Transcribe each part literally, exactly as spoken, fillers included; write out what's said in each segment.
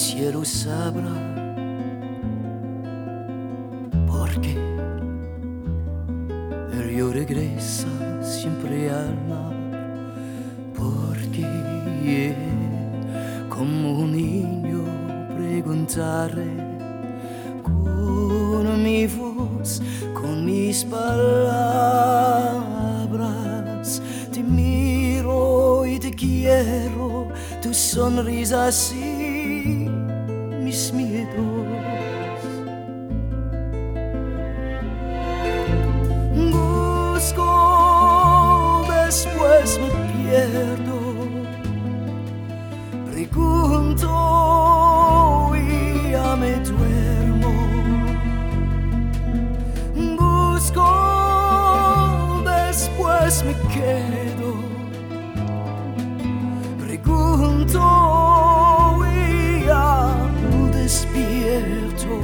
cielo sabrá por qué el río regresa siempre al mar, porque como un niño preguntaré con mi voz, con mis palabras. Te miro y te quiero, tu sonrisa así, mis miedos. Busco, después me pierdo, pregunto y ya me duermo. Busco, después me quedo, pregunto y ya despierto.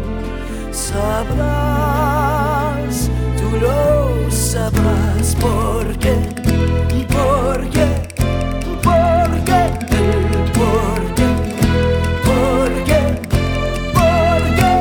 Sabrás, tú lo sabrás, por qué, por qué, por qué, por qué, por qué, por qué.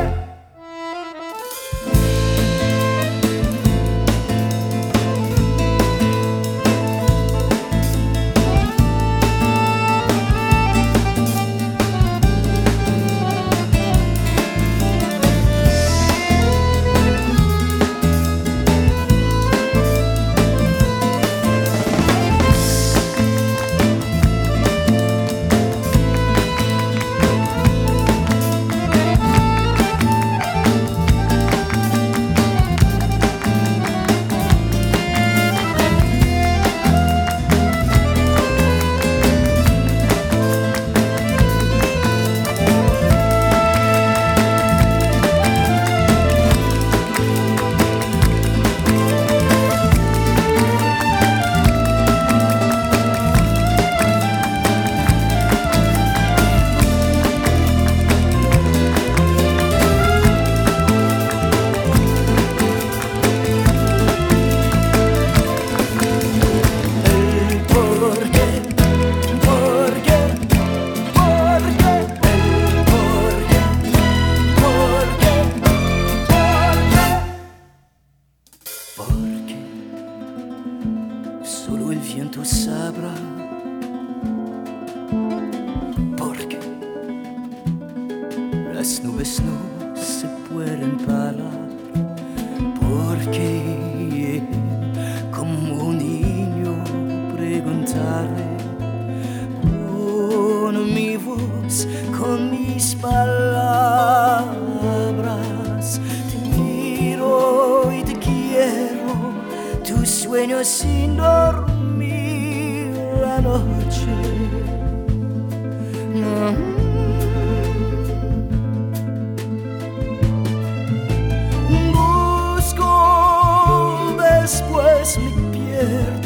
Porque solo el viento sabrá, porque las nubes no se pueden parar, porque como un niño preguntaré con mi voz, con mis palabras. Te miro y te quiero, tus sueños sin dormir la noche. Busco, después me pierdo,